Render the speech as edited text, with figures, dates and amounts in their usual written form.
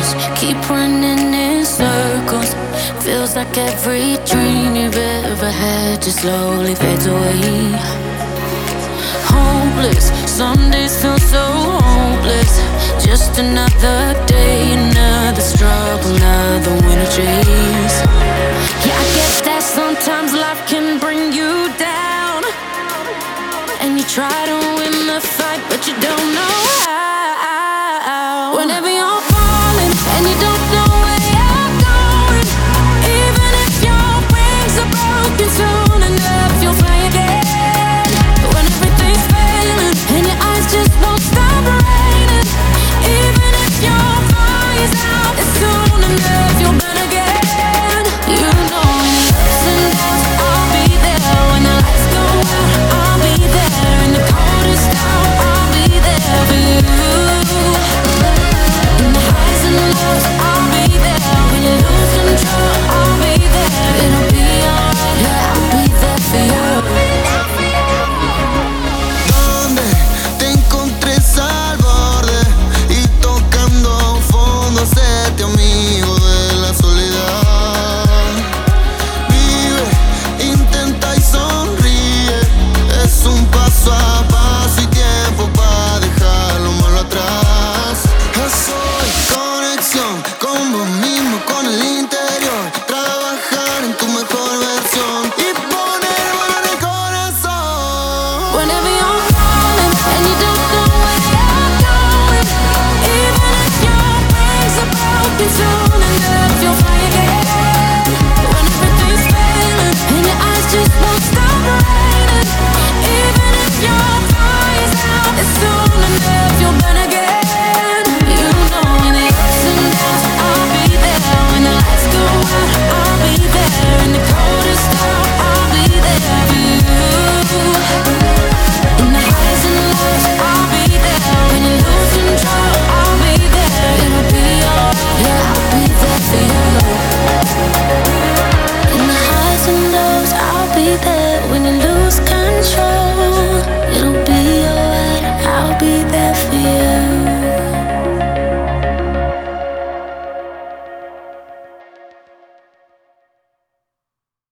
just keep running in circles. Feels like every dream you've ever had just slowly fades away. Hopeless, some days feel so hopeless. Just another day, another struggle, another winter chase. Yeah, I get that sometimes life can bring you down, and you try to win the fight, but you don't know how.